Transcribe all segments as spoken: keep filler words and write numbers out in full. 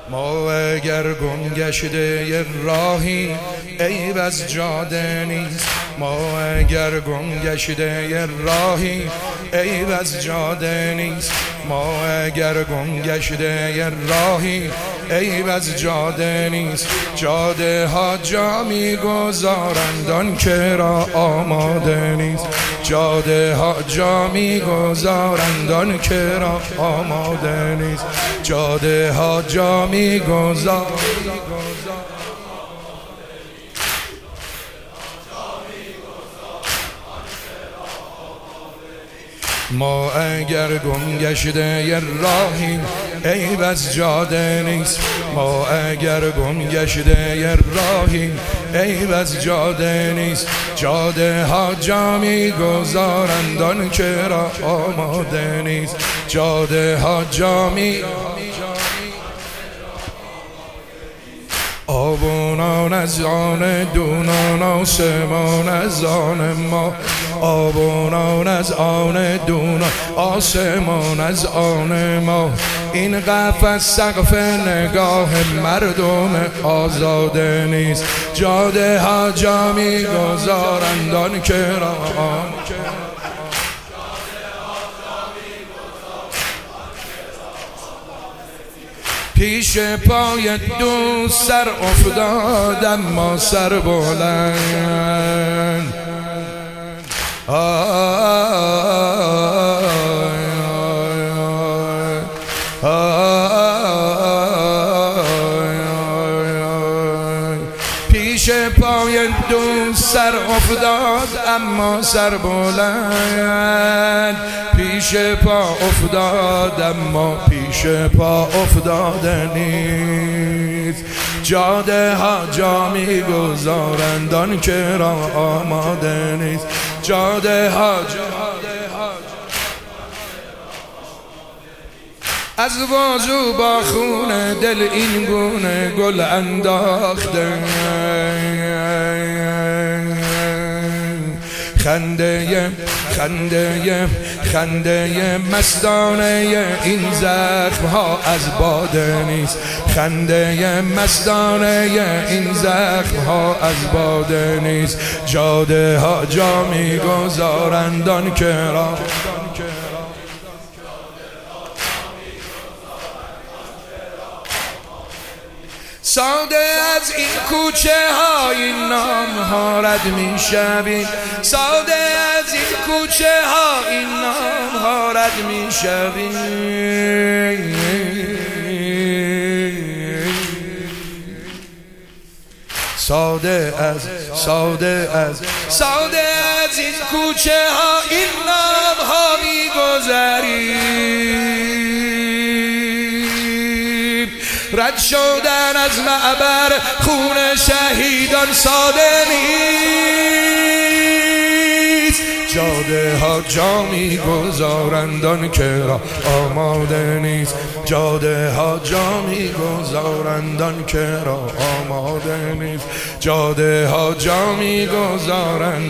ما اگر گم گشته راهی عیب از جاده نیست. ما اگر گم گشته راهی عیب از جاده نیست. ما اگر گم گشته راهی عیب از جاده نیست. جاده ها جا میگذارند آن که را آماده نیست. جاده ها جا میگذارند آن که را آماده نیست. جاده ها جا میگذارند. ما اگر گم گشته راهی عیب از جاده نیست. ما اگر گم گشته راهی عیب از جاده نیست. جاده ها جا میگذارند آن که را آماده نیست. جاده ها جا می آبونان از آن دونان آسمان از آن ما. آبونان از آن دونان آسمان از آن ما. این قفس سقف نگاه مردم آزاده نیست. جاده ها جا میگذارند آن که را پیش پای دوست سر افتاد اما سر بلند. پیش پای دوست سر افتاد اما سر بلند. پیش پا افتاد اما پیش پا افتاده نیست. جاده ها جا میگذارند آن که را آماده نیست. جاده ها از بازو با خون دل این گونه گل انداخته. خنده خنده خنده مستانه این زخم ها از باده نیست. خنده مستانه این زخم ها از باده نیست. جاده ها جا میگذارند آن که را ساده از این کوچه های نام ها رد می شویم. ساده از این کوچه های نام ها رد می شویم. ساده از ساده از ساده از این کوچه ها این نام ها می گذریم. رد شدن از معبر خون شهیدان ساده نیست. جاده ها جا میگذارند آن که را آماده نیست. جاده ها جا میگذارند آن که را آماده نیست. جاده ها جا میگذارند.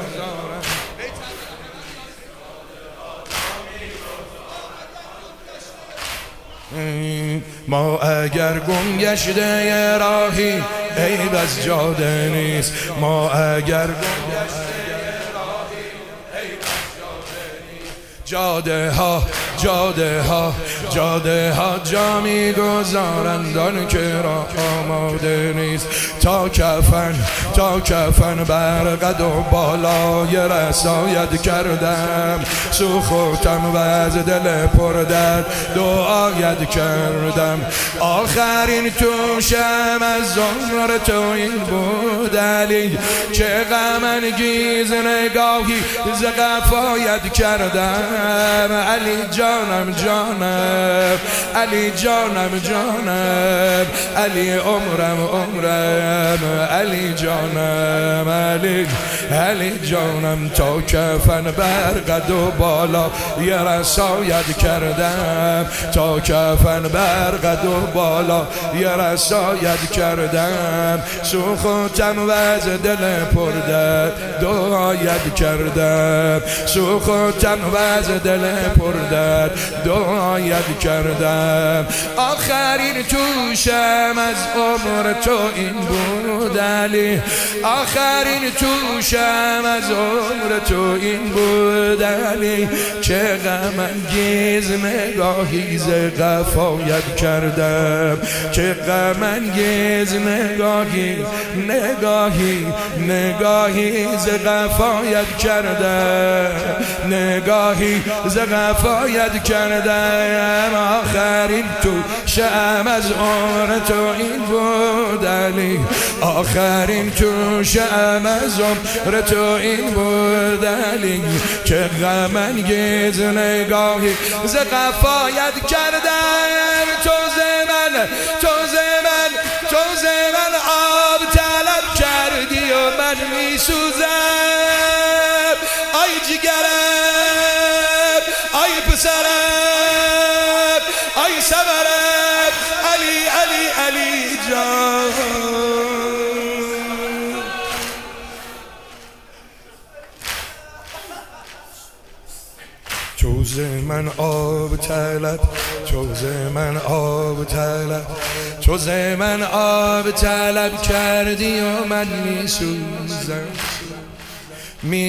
ما اگر گم گشته راهی عیب از جاده نیست. ما اگر گم گشته راهی عیب از جاده نیست. جاده ها جاده ها جاده ها جا میگذارند آن که را آماده نیست. تا کفن تا کفن بر قد و بالای رسایت کردم. سوختم و از دل پردرد دعایت کردم. آخرین توشم از عمر تو این بود علی. چه غم انگیز نگاهی ز قفایت کردم. علی جانم جانم علی جانم جانم علی عمرم عمرم علی جانم علی علی جانم تا کفن بر قد و بالا یه رسایت کردم، تا کفن بر قد و بالا یه رسایت کردم، سوختم و از دل پردت دعایت کردم، سوختم و از دل پردت دعایت کردم. آخرین توشم از عمر تو این بود علی، آخرین توشم از عمر تو این بود علی، چه غم انگیز نگاهی ز قفایت کردم، چه غم انگیز نگاهی نگاهی نگاهی ز قفایت کردم، نگاهی ز قفایت کردم. آخرین توشم از عمر تو این بود علی، آخرین توشم از عمر تو این بود علی، چه غم انگیز نگاهی ز قفایت کردم. تو ز من تو ز من تو ز من آب طلب کردی و من می سوزم، آی جگرم آی پسرم آی سمرم علی علی علی جان. تو ز من آب طلب، تو ز من آب طلب، تو ز من آب طلب کردی و من می سوزم، می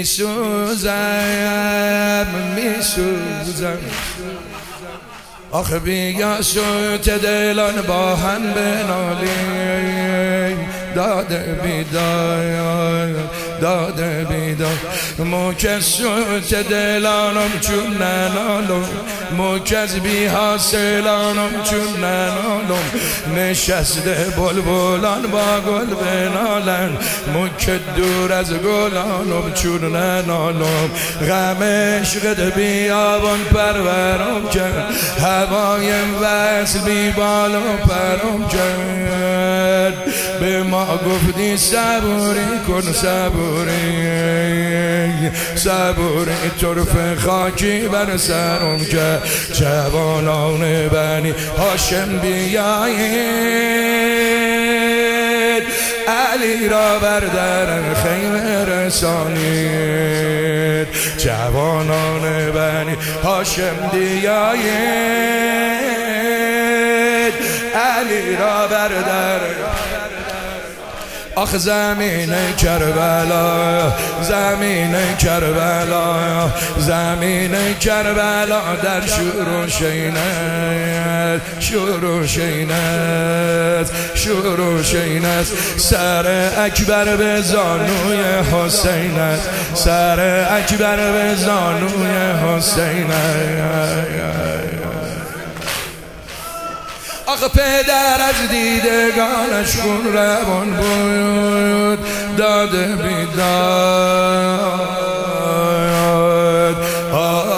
سوزم می سوزم. آخه بیا سوت دلان با هم بنالیم، داده بیدای داده بیدای، موکز سوت دلانم چون ننالم، موکز بی حاصلانم چون ننالم، نشسته بلبلان با گل بنالن، موکد دور از گلانم چون ننالم، غم عشقت بیابان پرورم کرد، هوایم وصل بی بال و پرم کرد، به ما گفتی صبوری کن صبوری صبوری، طرف خاکی بر سرم که جوانان بنی هاشم بیایید، علی را بر در خیمه رسانید، جوانان بنی هاشم بیایید، علی را بر در. آخ زمین کربلا زمین کربلا زمین کربلا در شور و شینت شور و شینت شور و شینت، سر اکبر به زانوی حسینت، سر اکبر به زانوی حسینت. آخه پدر از دیدگانش خون روان بود، داده بیداد، آی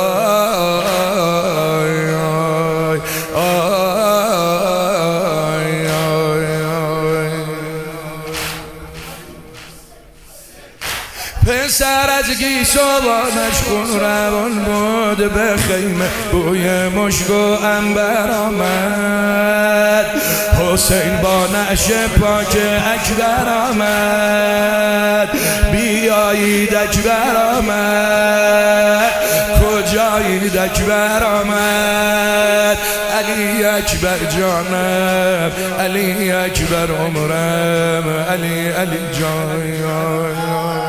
آی آی آی. پسر از گیسوانش خون روان بود، به خیمه بوی مشک و عنبر آمد، حسین با نعش پاک اکبر آمد، بیایید اکبر آمد، کجایید اکبر آمد، علی اکبر جانم، علی اکبر عمرم، علی علی جان.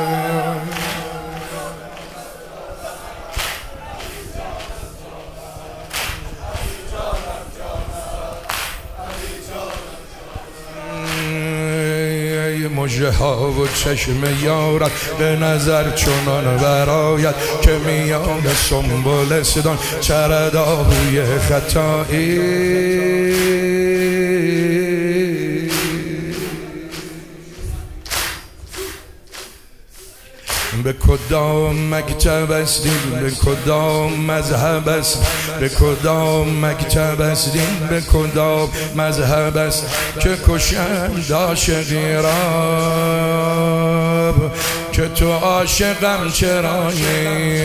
مژه ها و چشم یارت به نظر چنان برآید، که میان سنبلستان چرد آهوی خطایی. به کدام مکتب هستیم، به کدام مذهب است، به کدام مکتب هستیم، به کدام مذهب است که کشند عاشقی را، که که تو عاشقم چرایی،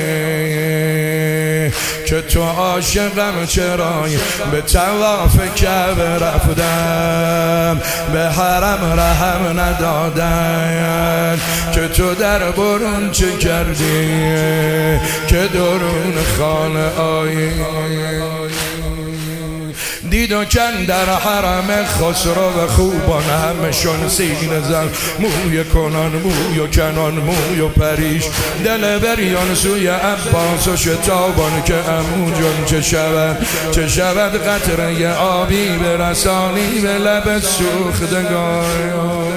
که تو عاشقم چرایی. به طواف کعبه رفتم به حرم رحم ندادن، که تو در برون چه کردی که درون خانه آیی. دید و کن در حرم خسرو خوبان همشون سینه زن، موی کنان موی و کنان موی و پریش، دل بریان سوی عباس و شتابان که عمو جان چه شود چه شود قطره آبی برسانی به لب سوختگان.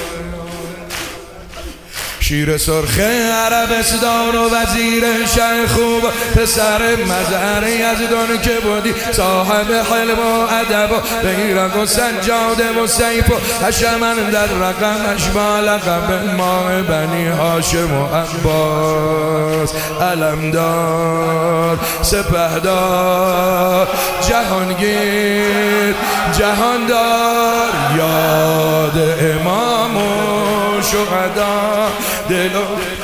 شیر سرخ عربستان و وزیر شه خوب، پسر مظهر یزدان که بودی صاحب حلم و ادب و بیرق و سجاده و سیف و حشمن در رقمش با لقب ماه بنی هاشم و عباس. علمدار سپهدار جهانگیر جهاندار، یاد امام و شهدا دل و